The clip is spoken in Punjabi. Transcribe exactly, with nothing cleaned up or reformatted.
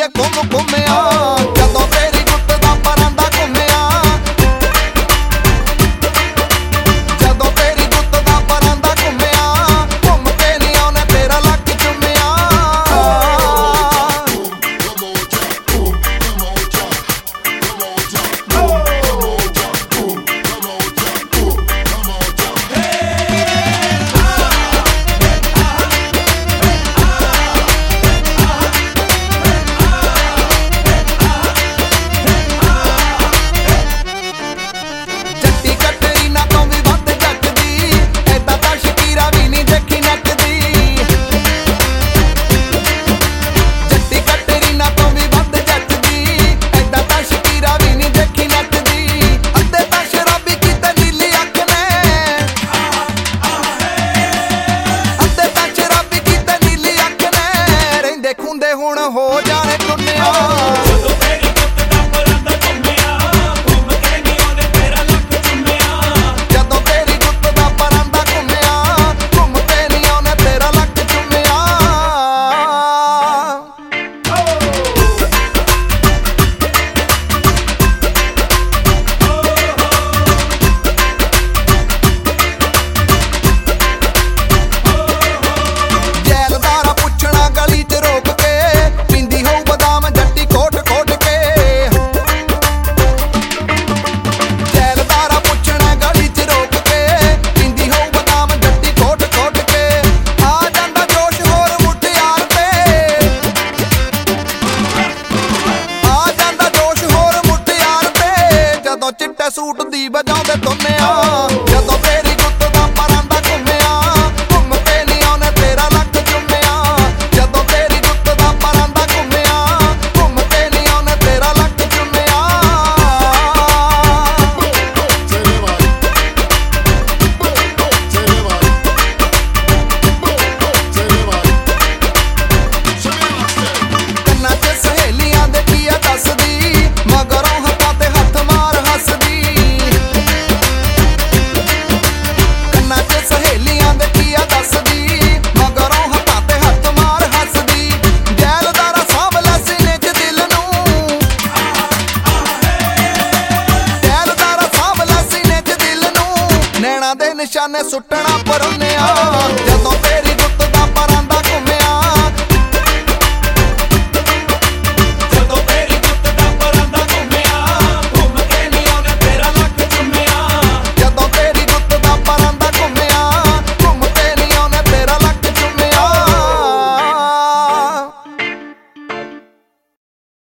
ਵੇ ਘੁੰਮ ਘੁੰਮਿਆ ਜਦੋਂ ਤੇਰੀ ਗੁੱਤ ਦਾ ਪਰਾਂਦਾ ਘੁੰਮਿਆ ਜਦੋਂ ਤੇਰੀ ਗੁੱਤ ਦਾ ਪਰਾਂਦਾ ਘੁੰਮਿਆ ਘੁੰਮ ਕੇ ਨੀ ਉਹਨੇ ਤੇਰਾ ਲੱਕ ਚੁੰਮਿਆ ਹੁਣ ਹੋ ਜਾਣੇ ਟੁੰਨਿਆ ਜਦੋਂ ਤੇਰੀ ਗੁੱਤ ਦਾ ਪਰਾਂਦਾ ਘੁੰਮਿਆ ਘੁੰਮ ਕੇ ਨੀ ਉਹਨੇ ਤੇਰਾ ਲੱਕ ਚੁੰਮਿਆ ਜਦੋਂ ਤੇਰੀ ਗੁੱਤ ਦਾ ਪਰਾਂਦਾ ਘੁੰਮਿਆ ਘੁੰਮ ਕੇ ਨੀ ਉਹਨੇ ਤੇਰਾ ਲੱਕ ਚੁੰਮਿਆ ਜੈਲਦਾਰਾ ਪੁੱਛਣਾ ਗਲੀ ਚ ਰੋਕ ਕੇ ਚਿੱਟੇ ਸੂਟ ਦੀ ਵਜਾਉਂਦੇ ਤੁੰਨਿਆ ਜਦੋਂ ਤੇਰੀ ਗੁੱਤ ਦਾ ਪਰਾਂਦਾ ਘੁੰਮਿਆ ਘੁੰਮ ਕੇ ਨੀ ਉਹਨੇ ਤੇਰਾ ਲੱਕ ਚੁੰਮਿਆ ਜਦੋਂ ਤੇਰੀ ਗੁੱਤ ਦਾ ਪਰਾਂਦਾ ਘੁੰਮਿਆ ਘੁੰਮ ਕੇ ਨੀ ਉਹਨੇ ਤੇਰਾ ਲੱਕ ਚੁੰਮਿਆ ਕੰਨਾਂ 'ਚ ਸਹੇਲੀਆਂ ਦੇ ਕੀ ਆ ਦੱਸਦੀ ਮਗਰੋਂ ਹੱਥਾਂ ਤੇ ਹੱਥ ਮਾਰ ਹੱਸਦੀ ਕੰਨਾਂ 'ਚ ਸਹੇਲੀਆਂ ਦੇ ਕੀ ਆ ਦੱਸਦੀ ਮਗਰੋਂ ਹੱਥਾਂ ਤੇ ਹੱਥ ਮਾਰ ਹੱਸਦੀ ਜੈਲਦਾਰਾ ਸਾਂਭ ਲੈ ਸੀਨੇ 'ਚ ਦਿਲ ਨੂੰ ਜੈਲਦਾਰਾ ਸਾਂਭ ਲੈ ਸੀਨੇ 'ਚ ਦਿਲ ਨੂੰ ਨੈਣਾ ਦੇ ਨਿਸ਼ਾਨੇ ਸੁੱਟਣਾ ਪਰੋਨਿਆ ਜਦੋਂ ਤੇਰੀ ਗੁੱਤ ਦਾ ਪਰਾਂਦਾ